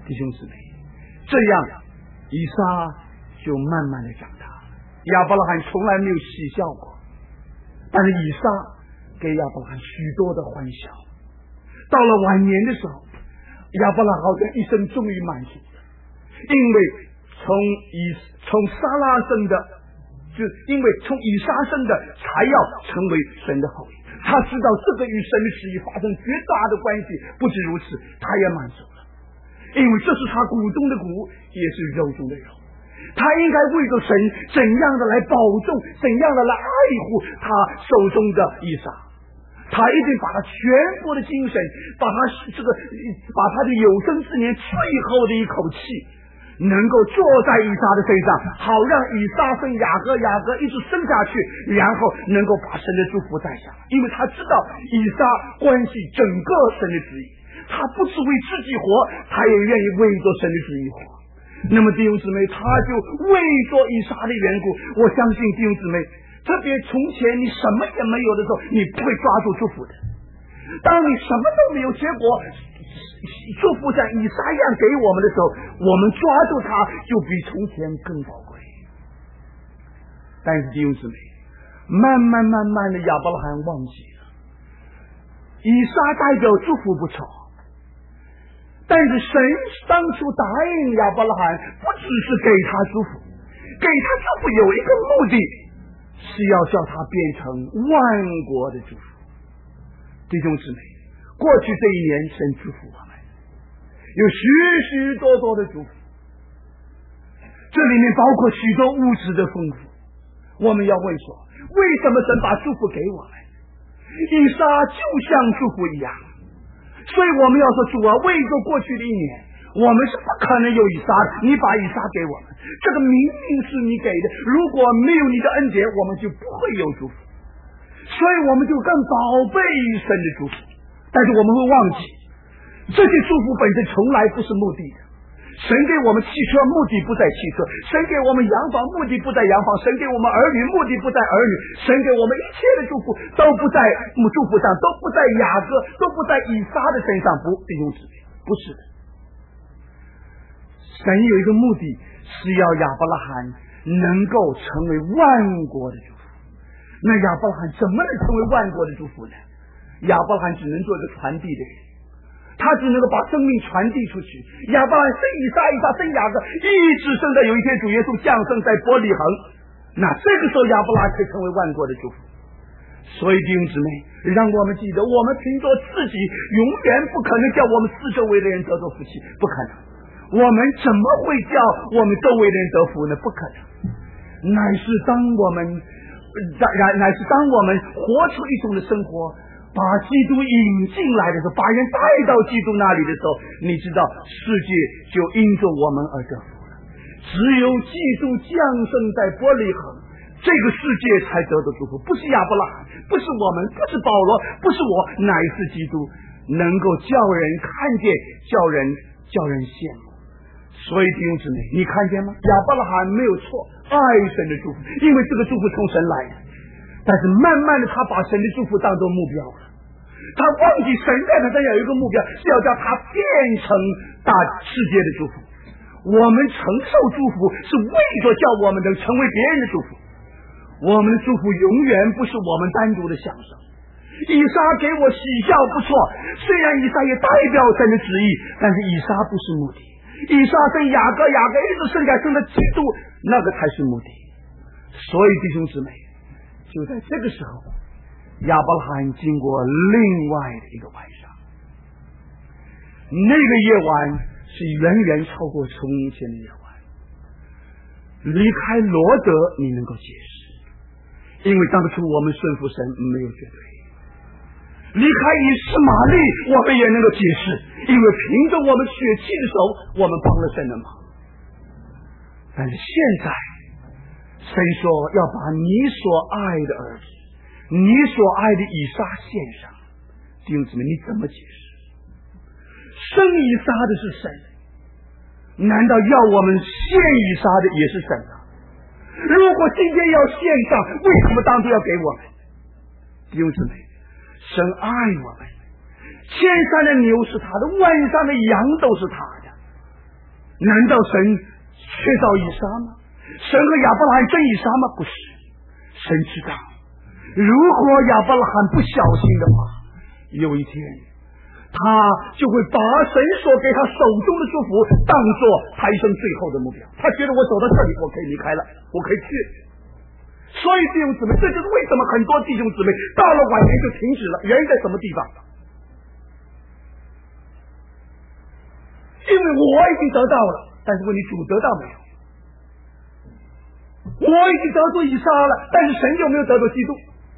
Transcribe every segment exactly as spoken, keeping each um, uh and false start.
弟兄姊妹，这样以撒就慢慢的长大了。亚伯拉罕从来没有喜笑过，但是以撒给亚伯拉罕许多的欢笑。到了晚年的时候，亚伯拉罕好像一生终于满足了，因为从以从撒拉生的，就是因为从以撒生的才要成为神的后裔。他知道这个与神的旨意发生绝大的关系，不止如此，他也满足了，因为这是他骨中的骨，也是肉中的肉。他应该为着神怎样的来保重，怎样的来爱护他手中的以撒。他一定把他全部的精神，把他这个把他的有生之年最后的一口气能够坐在以撒的身上，好让以撒生雅各，雅各一直生下去，然后能够把神的祝福带下来。因为他知道以撒关系整个神的旨意，他不只为自己活，他也愿意为着神的旨意活。那么弟兄姊妹，他就为着以撒的缘故，我相信弟兄姊妹，特别从前你什么也没有的时候，你不会抓住祝福的。当你什么都没有，结果祝福像以撒一样给我们的时候，我们抓住它就比从前更宝贵。但是弟兄姊妹，慢慢慢慢的亚伯拉罕忘记了，以撒代表祝福不错，但是神当初答应亚伯拉罕不只是给他祝福，给他祝福有一个目的，是要叫他变成万国的祝福。弟兄姊妹，过去这一年神祝福我们有许许多多的祝福，这里面包括许多物质的丰富。我们要问说，为什么神把祝福给我们？以撒就像祝福一样，所以我们要说，主啊，为着过去的一年，我们是不可能有以撒的，你把以撒给我们，这个明明是你给的，如果没有你的恩典，我们就不会有祝福，所以我们就更宝贝神的祝福。但是我们会忘记，这些祝福本身从来不是目的的。神给我们汽车，目的不在汽车；神给我们洋房，目的不在洋房；神给我们儿女，目的不在儿女；神给我们一切的祝福都不在祝福上，都不在雅各，都不在以撒的身上。不，弟兄姊妹，不是的。神有一个目的，是要亚伯拉罕能够成为万国的祝福。那亚伯拉罕怎么能成为万国的祝福呢？亚伯拉罕只能做一个传递的人，他只能够把生命传递出去。亚伯拉罕生以撒，以撒生雅各，一直生到有一天主耶稣降生在伯利恒，那这个时候亚伯拉罕可以成为万国的祝福。所以弟兄姊妹，让我们记得，我们凭着自己永远不可能叫我们四周围的人得着福气，不可能。我们怎么会叫我们周围的人得福呢？不可能。乃是当我们乃乃是当我们活出一种的生活，把基督引进来的时候，把人带到基督那里的时候，你知道世界就因着我们而得福了。只有基督降生在伯利恒，这个世界才得到祝福，不是亚伯拉罕，不是我们，不是保罗，不是我，乃是基督，能够叫人看见，叫人叫人羡慕。所以弟兄姊妹，你看见吗？亚伯拉罕没有错，爱神的祝福，因为这个祝福从神来的。但是慢慢的，他把神的祝福当作目标了，他忘记神在他身上有一个目标，是要叫他变成大世界的祝福。我们承受祝福是为着叫我们能成为别人的祝福，我们的祝福永远不是我们单独的享受。以撒给我喜笑不错，虽然以撒也代表神的旨意，但是以撒不是目的。以撒生雅各，雅各一直生下生的基督，那个才是目的。所以弟兄姊妹，就在这个时候，亚伯拉罕经过另外的一个晚上，那个夜晚是远远超过从前的夜晚。离开罗德你能够解释，因为当初我们顺服神没有绝对；离开以斯玛利我们也能够解释，因为凭着我们血气的手，我们帮了神的忙。但是现在神说要把你所爱的儿子，你所爱的以撒献上。弟兄姊妹，你怎么解释？生以撒的是神，难道要我们献以撒的也是神啊？如果今天要献上，为什么当初要给我们？弟兄姊妹，神爱我们，千山的牛是他的，万山的羊都是他的。 难道神缺少以撒吗？神和亚伯拉罕争以撒吗？不是，神知道，如果亚伯拉罕不小心的话，有一天他就会把神所给他手中的祝福当作他一生最后的目标。他觉得我走到这里，我可以离开了，我可以去。所以弟兄姊妹，这就是为什么很多弟兄姊妹到了晚年就停止了。原因在什么地方？因为我已经得到了，但是问题主得到没有？我已经得到以撒了，但是神有没有得到基督？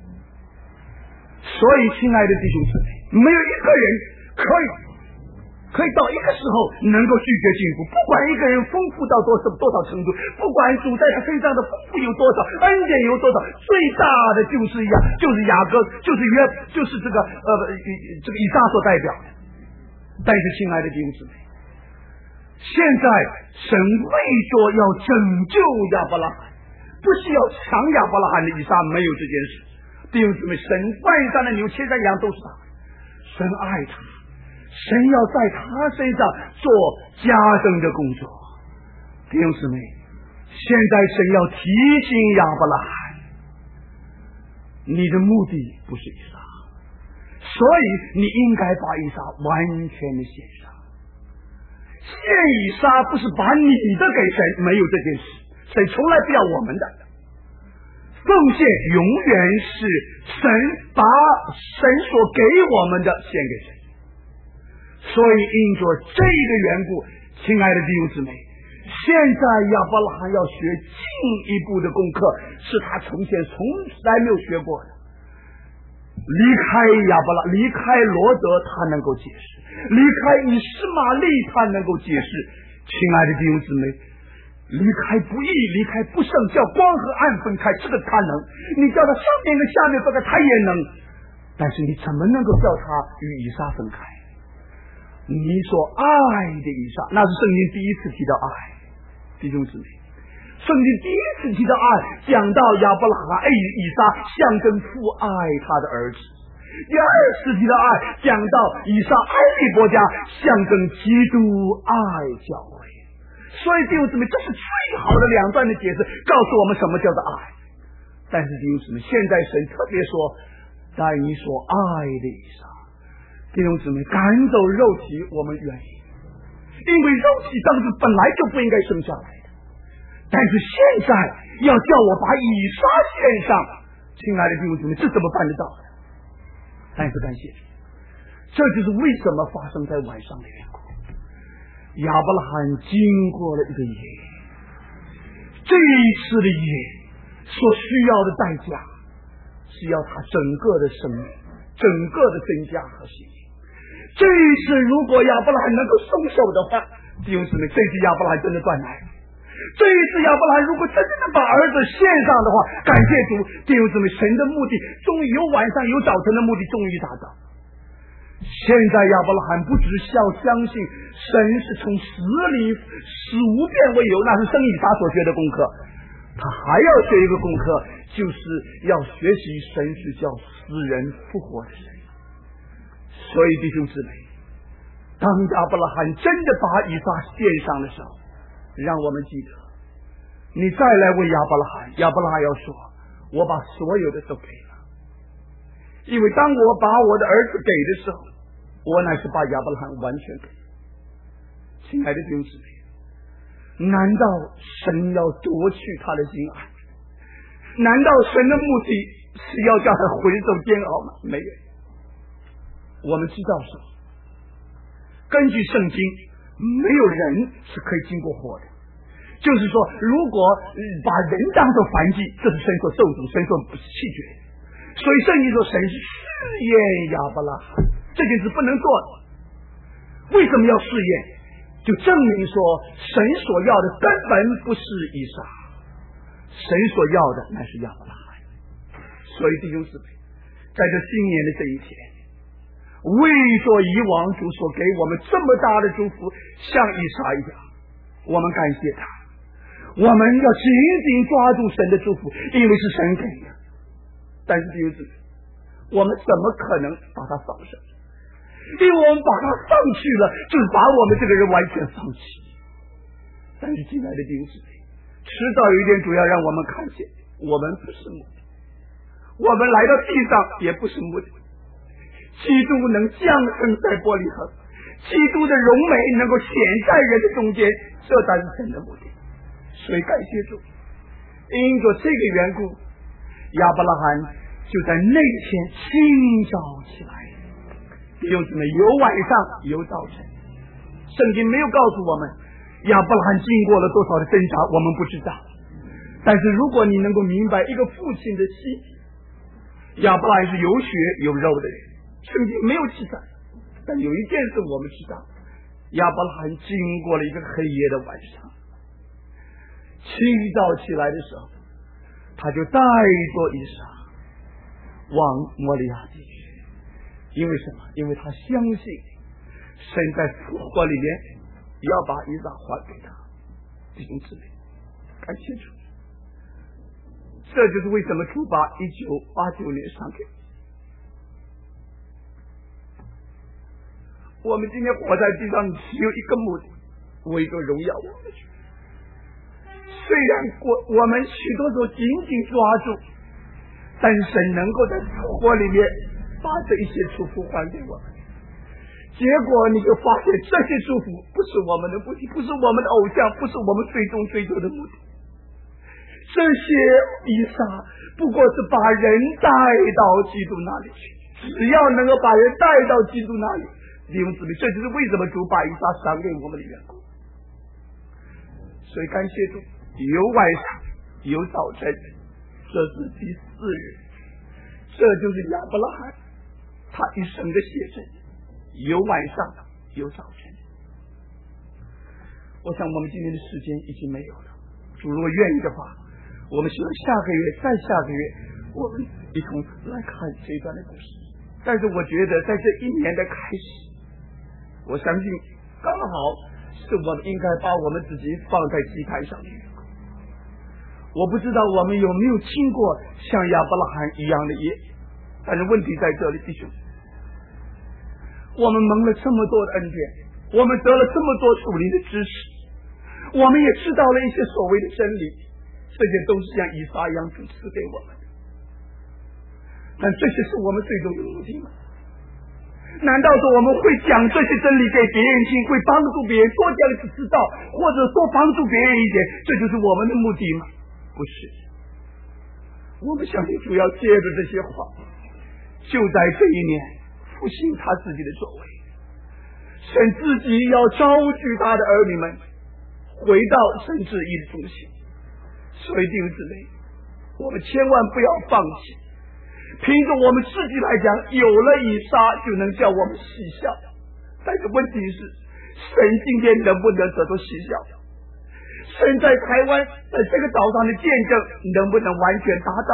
所以亲爱的弟兄姊妹，没有一个人可以可以到一个时候能够拒绝进步，不管一个人丰富到多少多少程度，不管主在他身上的丰富有多少，恩典有多少，最大的就是雅就是雅各就是约就是这个呃这个以撒所代表的。但是亲爱的弟兄姊妹，现在神为着要拯救亚伯拉罕，不是要抢亚伯拉罕的以撒，没有这件事。弟兄姊妹，神万山的牛、千山羊都是他，神爱他，神要在他身上做加增的工作。弟兄姊妹，现在神要提醒亚伯拉罕，你的目的不是以撒，所以你应该把以撒完全的献上。献以撒不是把你的给神，没有这件事，神从来不要我们的。奉献永远是神把神所给我们的献给神。所以因着这个缘故，亲爱的弟兄姊妹，现在亚伯拉罕要学进一步的功课，是他从前从来没有学过的。离开亚伯拉，离开罗德，他能够解释；离开以实玛利，他能够解释。亲爱的弟兄姊妹，离开不义，离开不圣，叫光和暗分开，这个他能。你叫他上面跟下面分开，他也能。但是你怎么能够叫他与以撒分开？你所爱的以撒，那是圣经第一次提到爱。弟兄姊妹，圣经第一次提到爱，讲到亚伯拉罕爱以撒，象征父爱他的儿子；第二次提到爱，讲到以撒爱利伯家，象征基督爱教会。所以弟兄姊妹，这是最好的两段的解释，告诉我们什么叫做爱。但是弟兄姊妹，现在神特别说，在你所爱的以撒，弟兄姊妹，赶走肉体我们愿意，因为肉体当时本来就不应该生下来的。但是现在要叫我把以撒献上，亲爱的弟兄姊妹，这怎么办得到的？但是感谢主，这就是为什么发生在晚上的缘故。亚伯拉罕经过了一个夜，这一次的夜所需要的代价是要他整个的生命，整个的增加和信心。这一次如果亚伯拉罕能够松手的话，弟兄姊妹，这次亚伯拉罕真的断奶了。这一次亚伯拉罕如果真正的把儿子献上的话，感谢主，弟兄姊妹，神的目的终于有晚上有早晨的目的终于达到。现在亚伯拉罕不只是要相信神是从死里死无变为有，那是生以撒所学的功课，他还要学一个功课，就是要学习神是叫死人复活的神。所以弟兄姊妹，当亚伯拉罕真的把以撒献上的时候，让我们记得，你再来问亚伯拉罕，亚伯拉罕要说，我把所有的都给了，因为当我把我的儿子给的时候，我乃是把亚伯拉罕完全给。亲爱的弟兄姊妹，难道神要夺去他的心爱？难道神的目的是要叫他回走煎熬吗？没有。我们知道是根据圣经，没有人是可以经过火的，就是说如果把人当作燔祭，这是神所咒诅，神所弃绝。所以圣经说神是试验亚伯拉罕，这件事不能做的。为什么要试验？就证明说神所要的根本不是以撒，神所要的乃是亚伯拉罕。所以弟兄姊妹，在这新年的这一天，为着以往主所给我们这么大的祝福，像以撒一样，我们感谢他，我们要紧紧抓住神的祝福，因为是神给的。但是弟兄姊妹，我们怎么可能把它放生？因为我们把它放弃了，就是把我们这个人完全放弃。 但是亲爱的弟兄姊妹，迟早有一天主要让我们看见，我们不是目的，我们来到地上也不是目的。基督能降生在伯利恒，基督的荣美能够显在人的中间，这才是神的目的。所以感谢主，因着这个缘故，亚伯拉罕就在那天清早起来。弟兄姊妹，有晚上有早晨，圣经没有告诉我们亚伯拉罕经过了多少的挣扎，我们不知道。但是如果你能够明白一个父亲的心，亚伯拉罕是有血有肉的人，圣经没有记载，但有一件事我们知道，亚伯拉罕经过了一个黑夜的晚上，清早起来的时候，他就带着以撒往摩利亚地区。因为什么？因为他相信神在复活里面要把以撒还给他。弟兄姊妹，感谢主，这就是为什么主把一九八九年赏给我们。今天活在地上只有一个目的，为着荣耀我们的主。虽然我我们许多时候紧紧抓住，但神能够在复活里面把这一些祝福还给我们。结果你就发现这些祝福不是我们的目的，不是我们的偶像，不是我们最终追求的目的。这些以撒不过是把人带到基督那里去，只要能够把人带到基督那里，弟兄姊妹，这就是为什么主把以撒赏给我们的缘故。所以感谢主，有晚上有早晨，这是第四日，这就是亚伯拉罕他一生的写真，有晚上有早晨。我想我们今天的时间已经没有了，主如果愿意的话，我们希望下个月再下个月我们一同来看这一段的故事。但是我觉得在这一年的开始，我相信刚好是我们应该把我们自己放在祭坛上去。我不知道我们有没有经过像亚伯拉罕一样的夜，但是问题在这里，弟兄，我们蒙了这么多的恩典，我们得了这么多属灵的知识，我们也知道了一些所谓的真理，这些都是像以撒一样主赐给我们的。但这些是我们最终的目的吗？难道说我们会讲这些真理给别人听，会帮助别人多讲一次知道，或者多帮助别人一点，这就是我们的目的吗？不是。我们相信主要借着这些话，就在这一年复兴他自己的作为，神自己要招聚他的儿女们回到神旨意的中心。所以弟兄姊妹，我们千万不要放弃。凭着我们自己来讲，有了以撒就能叫我们喜笑，但是问题是神今天能不能得到喜笑？神在台湾在这个岛上的见证能不能完全达到？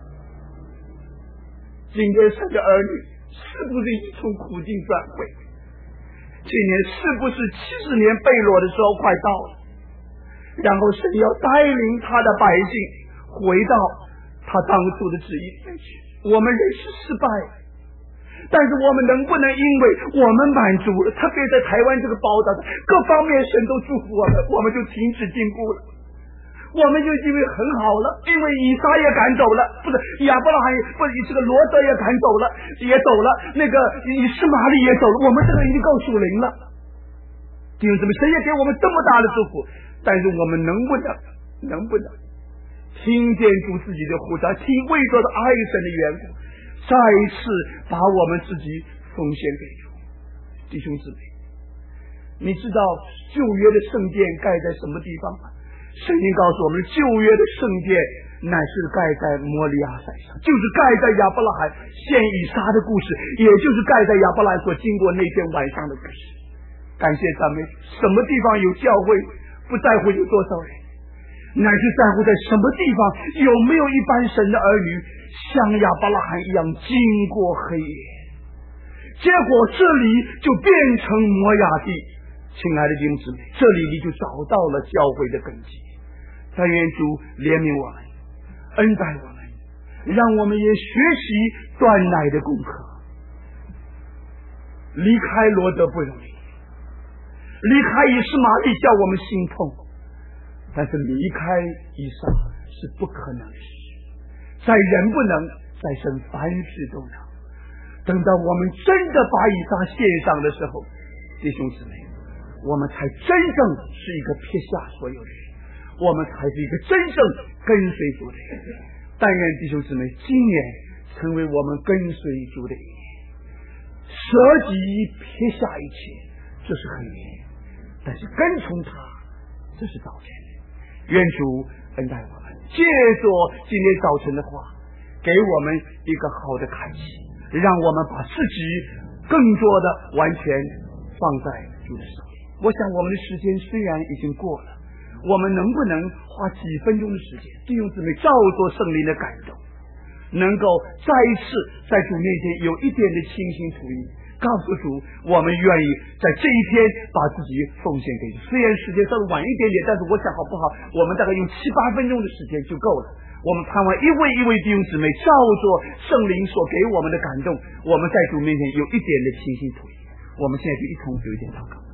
今天神的儿女是不是已经从苦境转回？今年是不是七十年被掳的时候快到了？然后神要带领他的百姓回到他当初的旨意里面去。我们仍是失败，但是我们能不能因为我们满足了，特别在台湾这个宝岛上各方面神都祝福我们，我们就停止进步了，我们就因为很好了，因为以撒也赶走了，不是亚伯拉罕也不是这个罗德也赶走了，也走了，那个以实玛利也走了，我们这个已经够属灵了。弟兄姊妹，神也给我们这么大的祝福，但是我们能不能能不能听见主自己的呼召，听为着的爱神的缘故，再一次把我们自己奉献给主。弟兄姊妹，你知道旧约的圣殿盖在什么地方吗？圣经告诉我们，旧约的圣殿乃是盖在摩利亚山上，就是盖在亚伯拉罕献以撒的故事，也就是盖在亚伯拉罕所经过那天晚上的故事。感谢赞美，什么地方有教会，不在乎有多少人，乃是在乎在什么地方有没有一般神的儿女像亚伯拉罕一样经过黑夜。结果这里就变成摩亚地。亲爱的弟兄姊妹，这里你就找到了教会的根基。但愿主怜悯我们，恩待我们，让我们也学习断奶的功课。离开罗德不容易，离开以实玛利叫我们心痛， 但是离开以撒是不可能的事，在人不能，在神凡事都能。等到我们真的把以撒献上的时候，弟兄姊妹，我们才真正是一个撇下所有的人，我们才是一个真正跟随主的人。但愿弟兄姊妹今年成为我们跟随主的一年，舍己撇下一切，这是很难，但是跟从他，这是早晨。愿主恩待我们，借着今天早晨的话，给我们一个好的开启，让我们把自己更多的完全放在主的手里。我想我们的时间虽然已经过了，我们能不能花几分钟的时间，弟兄姊妹照做圣灵的感动，能够再一次在主面前有一点的倾心吐意，告诉主我们愿意在这一天把自己奉献给主。虽然时间稍微晚一点点，但是我想好不好，我们大概用七八分钟的时间就够了。我们盼望一位一位弟兄姊妹照着圣灵所给我们的感动，我们在主面前有一点的倾心吐意。我们现在就一同有一点祷告。